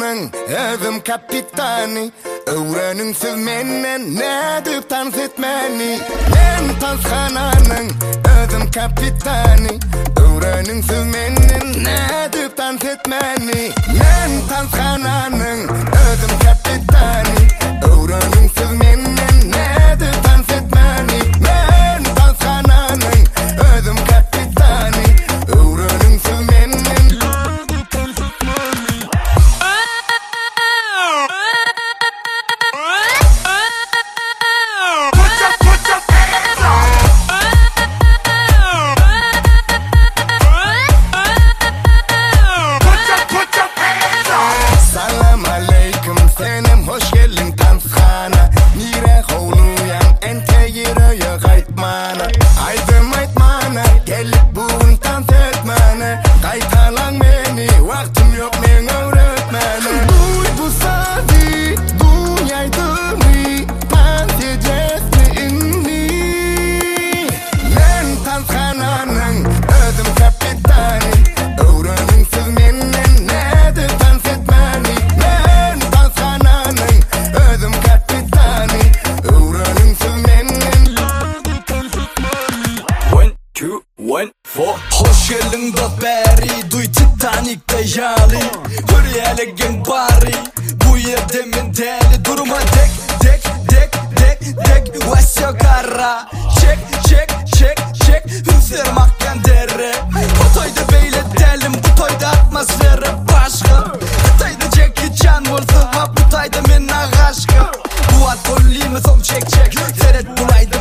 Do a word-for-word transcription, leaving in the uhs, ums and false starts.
kananın özüm kapitani. Öğrenin siz menden ne deyip dans etmeni. Ben dans kananın özüm kapitani. Öğrenin siz menden ne deyip dans etmeni. Ben dans kananın özüm kapitani. Öğrenin siz menden ne deyip dans etmeni. Ben dans kananın özüm kapitani. Öğrenin siz menden hoş geldin da beri, duy Titanic'te jali. Hürriyelegen bari, bu yerde min deli. Duruma dek, dek, dek, dek, dek. Vesyo karra, çek, çek, çek, çek. Hüfler mahken dere. Bu toyda beyle delim, bu toyda atmosferi başka. Bu toyda Jackie Chan olsun, ha bu toyda min ağaşkı. Bu at kollimi son çek çek. Seret bulaydı